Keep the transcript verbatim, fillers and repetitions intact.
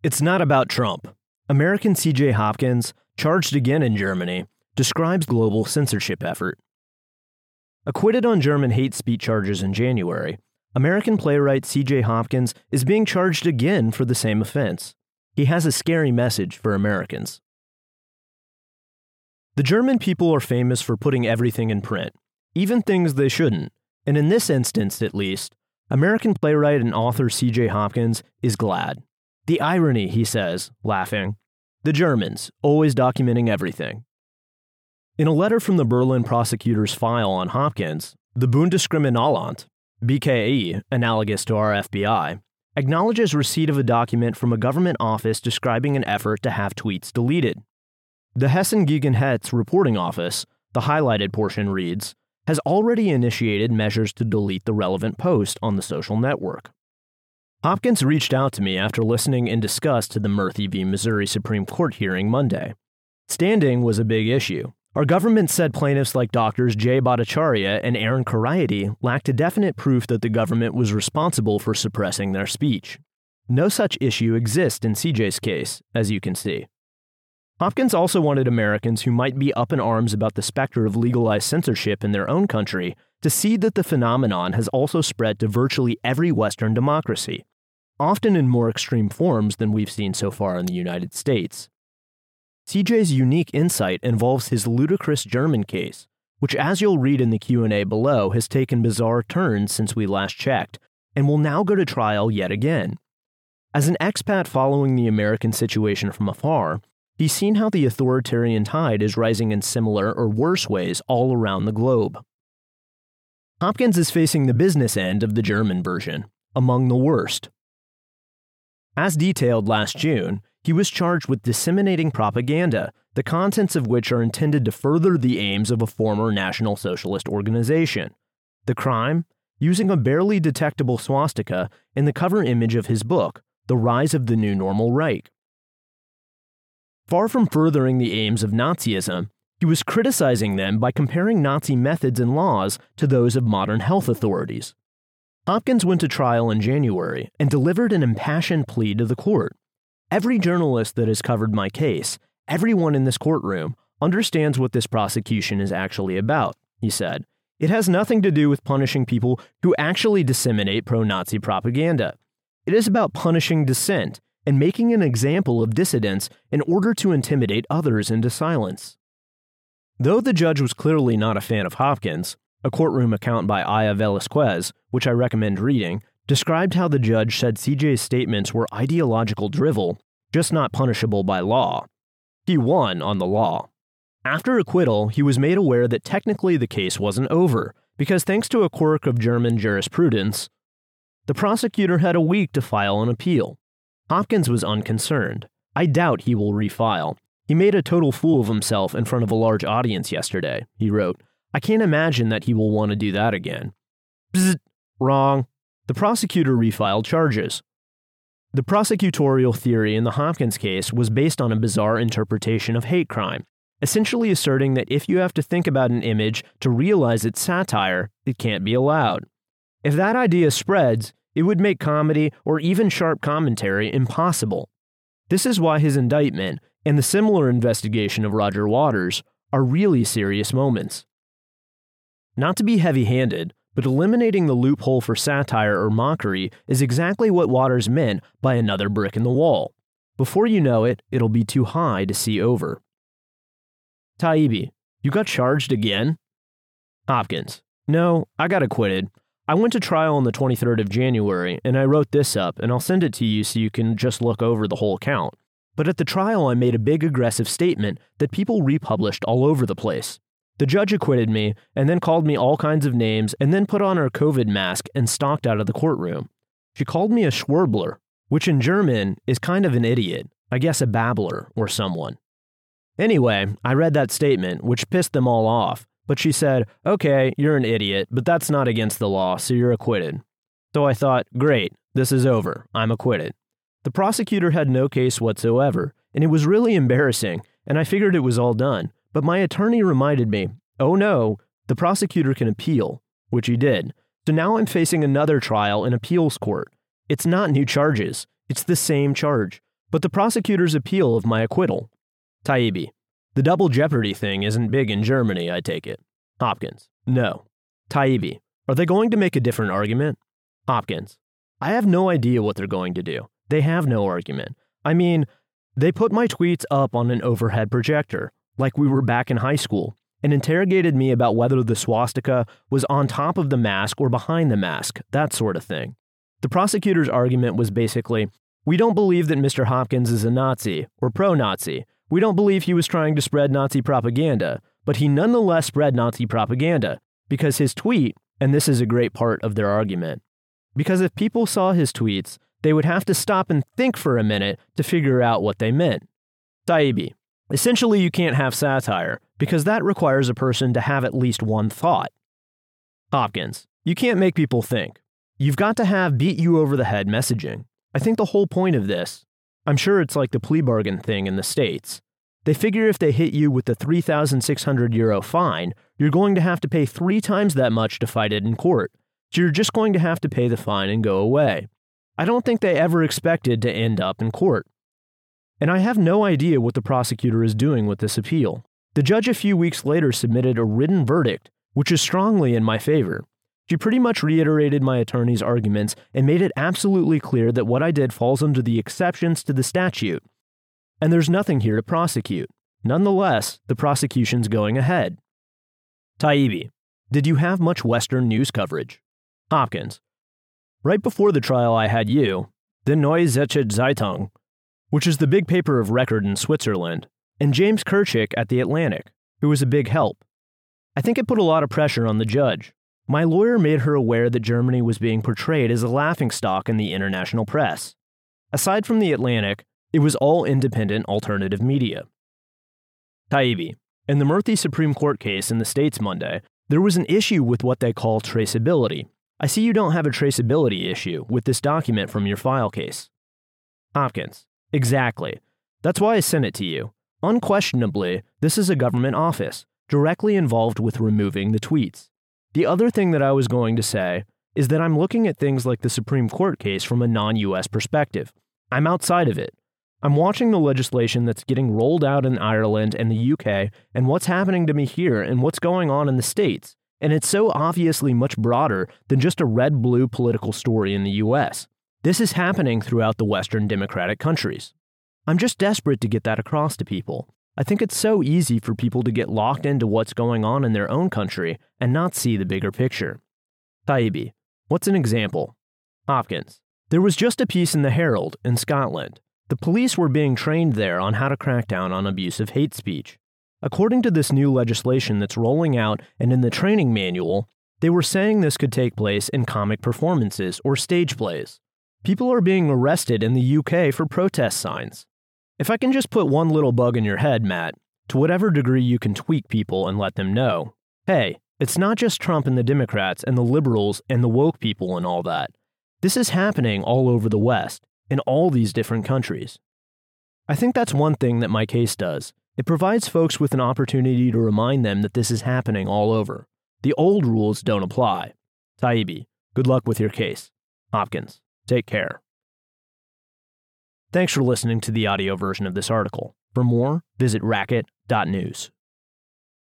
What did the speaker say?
It's not about Trump. American C J Hopkins, charged again in Germany, describes global censorship effort. Acquitted on German hate speech charges in January, American playwright C J Hopkins is being charged again for the same offense. He has a scary message for Americans. The German people are famous for putting everything in print, even things they shouldn't, and in this instance at least, American playwright and author C J Hopkins is glad. The irony, he says, laughing. The Germans, always documenting everything. In a letter from the Berlin prosecutor's file on Hopkins, the Bundeskriminalamt, B K E, analogous to our F B I, acknowledges receipt of a document from a government office describing an effort to have tweets deleted. The Hessen gegen Hetz reporting office, the highlighted portion reads, has already initiated measures to delete the relevant post on the social network. Hopkins reached out to me after listening in disgust to the Murthy v. Missouri Supreme Court hearing Monday. Standing was a big issue. Our government said plaintiffs like Doctors Jay Bhattacharya and Aaron Khoriati lacked definite proof that the government was responsible for suppressing their speech. No such issue exists in C J's case, as you can see. Hopkins also wanted Americans who might be up in arms about the specter of legalized censorship in their own country to see that the phenomenon has also spread to virtually every Western democracy, often in more extreme forms than we've seen so far in the United States. C J's unique insight involves his ludicrous German case, which, as you'll read in the Q and A below, has taken bizarre turns since we last checked, and will now go to trial yet again. As an expat following the American situation from afar, he's seen how the authoritarian tide is rising in similar or worse ways all around the globe. Hopkins is facing the business end of the German version, among the worst. As detailed last June, he was charged with disseminating propaganda, the contents of which are intended to further the aims of a former National Socialist organization. The crime? Using a barely detectable swastika in the cover image of his book, The Rise of the New Normal Reich. Far from furthering the aims of Nazism, he was criticizing them by comparing Nazi methods and laws to those of modern health authorities. Hopkins went to trial in January and delivered an impassioned plea to the court. Every journalist that has covered my case, everyone in this courtroom, understands what this prosecution is actually about, he said. It has nothing to do with punishing people who actually disseminate pro-Nazi propaganda. It is about punishing dissent and making an example of dissidents in order to intimidate others into silence. Though the judge was clearly not a fan of Hopkins, a courtroom account by Aya Velasquez, which I recommend reading, described how the judge said C J's statements were ideological drivel, just not punishable by law. He won on the law. After acquittal, he was made aware that technically the case wasn't over, because thanks to a quirk of German jurisprudence, the prosecutor had a week to file an appeal. Hopkins was unconcerned. I doubt he will refile. He made a total fool of himself in front of a large audience yesterday, he wrote. I can't imagine that he will want to do that again. Bzzzt, wrong. The prosecutor refiled charges. The prosecutorial theory in the Hopkins case was based on a bizarre interpretation of hate crime, essentially asserting that if you have to think about an image to realize it's satire, it can't be allowed. If that idea spreads, it would make comedy or even sharp commentary impossible. This is why his indictment and the similar investigation of Roger Waters are really serious moments. Not to be heavy-handed, but eliminating the loophole for satire or mockery is exactly what Waters meant by another brick in the wall. Before you know it, it'll be too high to see over. Taibbi, you got charged again? Hopkins, no, I got acquitted. I went to trial on the twenty-third of January, and I wrote this up, and I'll send it to you so you can just look over the whole count. But at the trial, I made a big aggressive statement that people republished all over the place. The judge acquitted me, and then called me all kinds of names, and then put on her COVID mask and stalked out of the courtroom. She called me a Schwurbler, which in German is kind of an idiot, I guess a babbler or someone. Anyway, I read that statement, which pissed them all off, but she said, okay, you're an idiot, but that's not against the law, so you're acquitted. So I thought, great, this is over, I'm acquitted. The prosecutor had no case whatsoever, and it was really embarrassing, and I figured it was all done. But my attorney reminded me, oh no, the prosecutor can appeal, which he did. So now I'm facing another trial in appeals court. It's not new charges. It's the same charge. but the prosecutor's appeal of my acquittal. Taibbi. The double jeopardy thing isn't big in Germany, I take it. Hopkins. No. Taibbi. Are they going to make a different argument? Hopkins. I have no idea what they're going to do. They have no argument. I mean, they put my tweets up on an overhead projector, like we were back in high school, and interrogated me about whether the swastika was on top of the mask or behind the mask, that sort of thing. The prosecutor's argument was basically, we don't believe that Mister Hopkins is a Nazi or pro-Nazi. We don't believe he was trying to spread Nazi propaganda, but he nonetheless spread Nazi propaganda because his tweet, and this is a great part of their argument, because if people saw his tweets, they would have to stop and think for a minute to figure out what they meant. Taibbi. Essentially, you can't have satire, because that requires a person to have at least one thought. Hopkins. You can't make people think. You've got to have beat-you-over-the-head messaging. I think the whole point of this, I'm sure it's like the plea bargain thing in the States. They figure if they hit you with the three thousand six hundred euro fine, you're going to have to pay three times that much to fight it in court. So you're just going to have to pay the fine and go away. I don't think they ever expected to end up in court. And I have no idea what the prosecutor is doing with this appeal. The judge a few weeks later submitted a written verdict, which is strongly in my favor. She pretty much reiterated my attorney's arguments and made it absolutely clear that what I did falls under the exceptions to the statute, and there's nothing here to prosecute. Nonetheless, the prosecution's going ahead. Taibbi. Did you have much Western news coverage? Hopkins. Right before the trial I had you, the Neue Zürcher Zeitung, which is the big paper of record in Switzerland, and James Kirchick at The Atlantic, who was a big help. I think it put a lot of pressure on the judge. My lawyer made her aware that Germany was being portrayed as a laughingstock in the international press. Aside from The Atlantic, it was all independent alternative media. Taibbi. In the Murthy Supreme Court case in the States Monday, there was an issue with what they call traceability. I see you don't have a traceability issue with this document from your file case. Hopkins. Exactly. That's why I sent it to you. Unquestionably, this is a government office, directly involved with removing the tweets. The other thing that I was going to say is that I'm looking at things like the Supreme Court case from a non-U S perspective. I'm outside of it. I'm watching the legislation that's getting rolled out in Ireland and the U K and what's happening to me here and what's going on in the States, and it's so obviously much broader than just a red-blue political story in the U S. This is happening throughout the Western democratic countries. I'm just desperate to get that across to people. I think it's so easy for people to get locked into what's going on in their own country and not see the bigger picture. Taibbi. What's an example? Hopkins. There was just a piece in the Herald in Scotland. The police were being trained there on how to crack down on abusive hate speech. According to this new legislation that's rolling out and in the training manual, they were saying this could take place in comic performances or stage plays. People are being arrested in the U K for protest signs. If I can just put one little bug in your head, Matt, to whatever degree you can tweak people and let them know, hey, it's not just Trump and the Democrats and the liberals and the woke people and all that. This is happening all over the West, in all these different countries. I think that's one thing that my case does. It provides folks with an opportunity to remind them that this is happening all over. The old rules don't apply. Taibbi, good luck with your case. Hopkins, take care. Thanks for listening to the audio version of this article. For more, visit racket dot news.